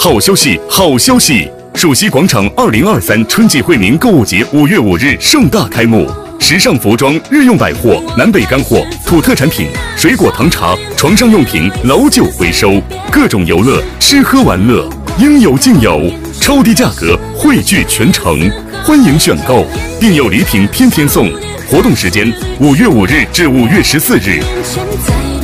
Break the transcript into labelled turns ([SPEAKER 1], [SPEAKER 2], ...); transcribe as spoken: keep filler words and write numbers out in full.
[SPEAKER 1] 好消息，好消息！蜀西广场二零二三春季惠民购物节五月五日盛大开幕，时尚服装、日用百货、南北干货、土特产品、水果糖茶、床上用品、老酒回收，各种游乐、吃喝玩乐应有尽有，超低价格汇聚全城，欢迎选购，订有礼品天天送。活动时间：五月五日至五月十四日。